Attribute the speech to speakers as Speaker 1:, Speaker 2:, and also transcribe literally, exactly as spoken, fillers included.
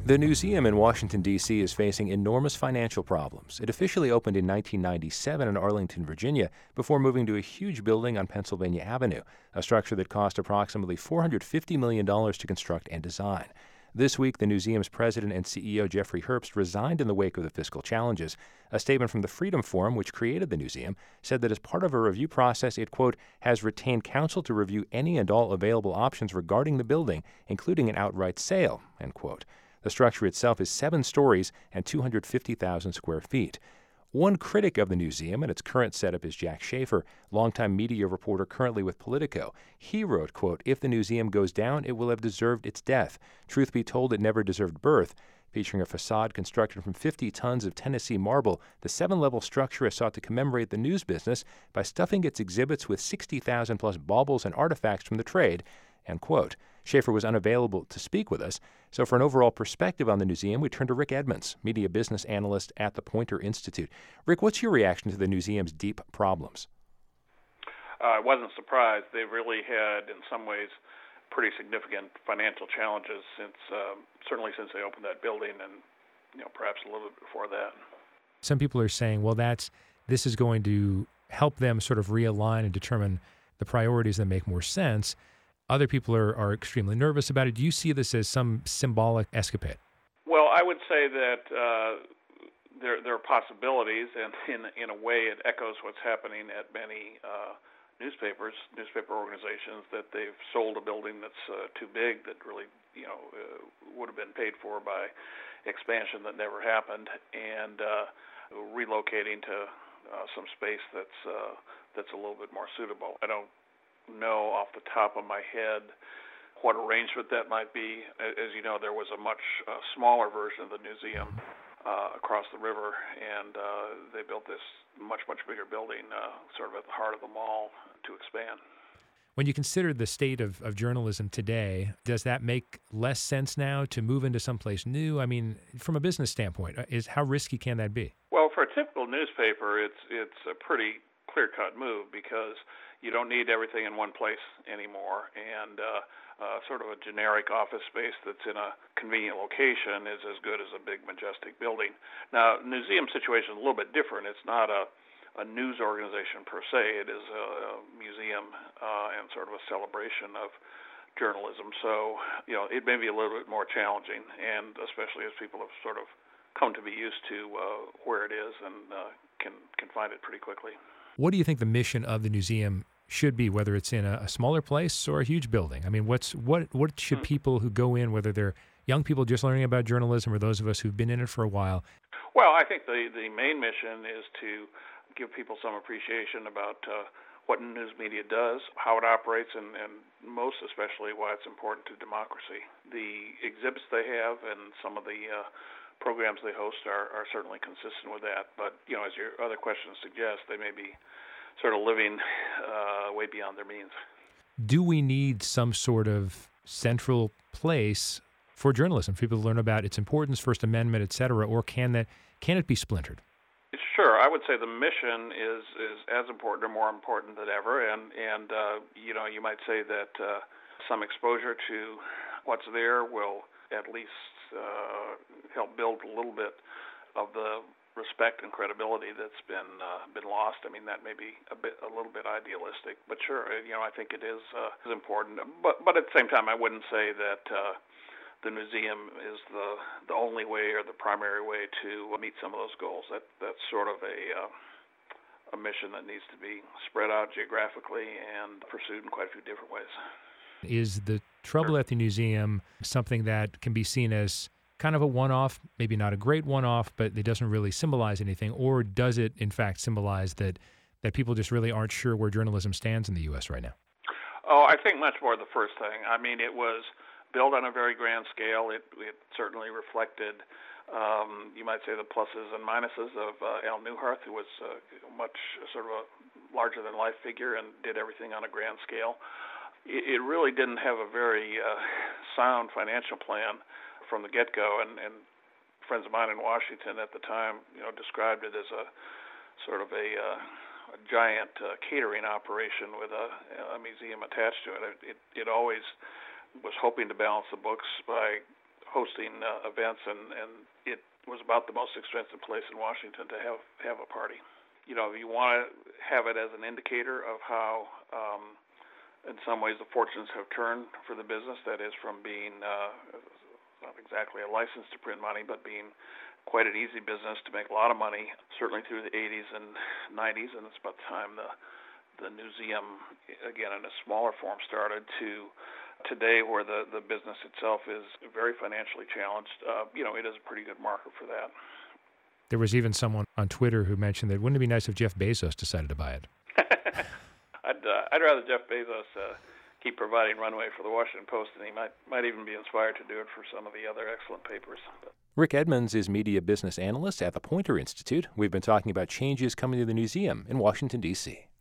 Speaker 1: The Newseum in Washington, D C is facing enormous financial problems. It officially opened in nineteen ninety-seven in Arlington, Virginia, before moving to a huge building on Pennsylvania Avenue, a structure that cost approximately four hundred fifty million dollars to construct and design. This week, the Newseum's president and C E O, Jeffrey Herbst, resigned in the wake of the fiscal challenges. A statement from the Freedom Forum, which created the Newseum, said that as part of a review process, it, quote, has retained counsel to review any and all available options regarding the building, including an outright sale, end quote. The structure itself is seven stories and two hundred fifty thousand square feet. One critic of the Newseum and its current setup is Jack Schaefer, longtime media reporter currently with Politico. He wrote, quote, if the Newseum goes down, it will have deserved its death. Truth be told, it never deserved birth. Featuring a facade constructed from fifty tons of Tennessee marble, the seven-level structure has sought to commemorate the news business by stuffing its exhibits with sixty thousand plus baubles and artifacts from the trade, end quote. Schaefer was unavailable to speak with us, so for an overall perspective on the Newseum, we turn to Rick Edmonds, media business analyst at the Poynter Institute. Rick, what's your reaction to the Newseum's deep problems?
Speaker 2: Uh, I wasn't surprised. They've really had, in some ways, pretty significant financial challenges since, um, certainly since they opened that building, and you know, perhaps a little bit before that.
Speaker 1: Some people are saying, well, that's this is going to help them sort of realign and determine the priorities that make more sense. Other people are, are extremely nervous about it. Do you see this as some symbolic escapade?
Speaker 2: Well, I would say that uh, there, there are possibilities, and in, in a way it echoes what's happening at many uh, newspapers, newspaper organizations, that they've sold a building that's uh, too big, that really you know uh, would have been paid for by expansion that never happened, and uh, relocating to uh, some space that's uh, that's a little bit more suitable. I don't know off the top of my head what arrangement that might be. As you know, there was a much uh, smaller version of the Newseum uh, across the river, and uh, they built this much, much bigger building uh, sort of at the heart of the mall to expand.
Speaker 1: When you consider the state of, of journalism today, does that make less sense now to move into someplace new? I mean, from a business standpoint, is how risky can that be?
Speaker 2: Well, for a typical newspaper, it's it's a pretty clear-cut move because you don't need everything in one place anymore, and uh, uh, sort of a generic office space that's in a convenient location is as good as a big, majestic building. Now, the Newseum situation is a little bit different. It's not a, a news organization per se. It is a, a museum uh, and sort of a celebration of journalism. So, you know, it may be a little bit more challenging, and especially as people have sort of come to be used to uh, where it is and uh, can can find it pretty quickly.
Speaker 1: What do you think the mission of the Newseum should be, whether it's in a, a smaller place or a huge building? I mean, what's what what should
Speaker 2: hmm.
Speaker 1: people who go in, whether they're young people just learning about journalism or those of us who've been in it for a while?
Speaker 2: Well, I think the, the main mission is to give people some appreciation about uh, what news media does, how it operates, and, and most especially why it's important to democracy. The exhibits they have and some of the uh, programs they host are, are certainly consistent with that. But, you know, as your other questions suggest, they may be sort of living uh, way beyond their means.
Speaker 1: Do we need some sort of central place for journalism, for people to learn about its importance, First Amendment, et cetera, or can that can it be splintered?
Speaker 2: Sure. I would say the mission is, is as important or more important than ever. And, and uh, you know, you might say that uh, some exposure to what's there will at least uh, help build a little bit of the respect and credibility that's been uh, been lost. I mean, that may be a bit, a little bit idealistic, but sure, you know, I think it is uh, is important. But but at the same time, I wouldn't say that uh, the Newseum is the the only way or the primary way to meet some of those goals. That that's sort of a uh, a mission that needs to be spread out geographically and pursued in quite a few different ways.
Speaker 1: Is the trouble at the Newseum something that can be seen as kind of a one-off, maybe not a great one-off, but it doesn't really symbolize anything? Or does it, in fact, symbolize that, that people just really aren't sure where journalism stands in the U S right now?
Speaker 2: Oh, I think much more the first thing. I mean, it was built on a very grand scale. It, it certainly reflected, um, you might say, the pluses and minuses of uh, Al Newharth, who was uh, much sort of a larger-than-life figure and did everything on a grand scale. It really didn't have a very uh, sound financial plan from the get-go, and, and friends of mine in Washington at the time, you know, described it as a sort of a, uh, a giant uh, catering operation with a, a museum attached to it. It, it. It always was hoping to balance the books by hosting uh, events, and, and it was about the most expensive place in Washington to have, have a party. You know, you want to have it as an indicator of how, um, in some ways, the fortunes have turned for the business. That is, from being uh, not exactly a license to print money, but being quite an easy business to make a lot of money, certainly through the eighties and nineties, and it's about the time the the museum, again in a smaller form, started, to today where the, the business itself is very financially challenged. Uh, you know, it is a pretty good marker for that.
Speaker 1: There was even someone on Twitter who mentioned that wouldn't it be nice if Jeff Bezos decided to buy it?
Speaker 2: I'd uh, I'd rather Jeff Bezos uh, keep providing runway for the Washington Post, and he might might even be inspired to do it for some of the other excellent papers. But.
Speaker 1: Rick Edmonds is Media Business Analyst at the Poynter Institute. We've been talking about changes coming to the museum in Washington, D C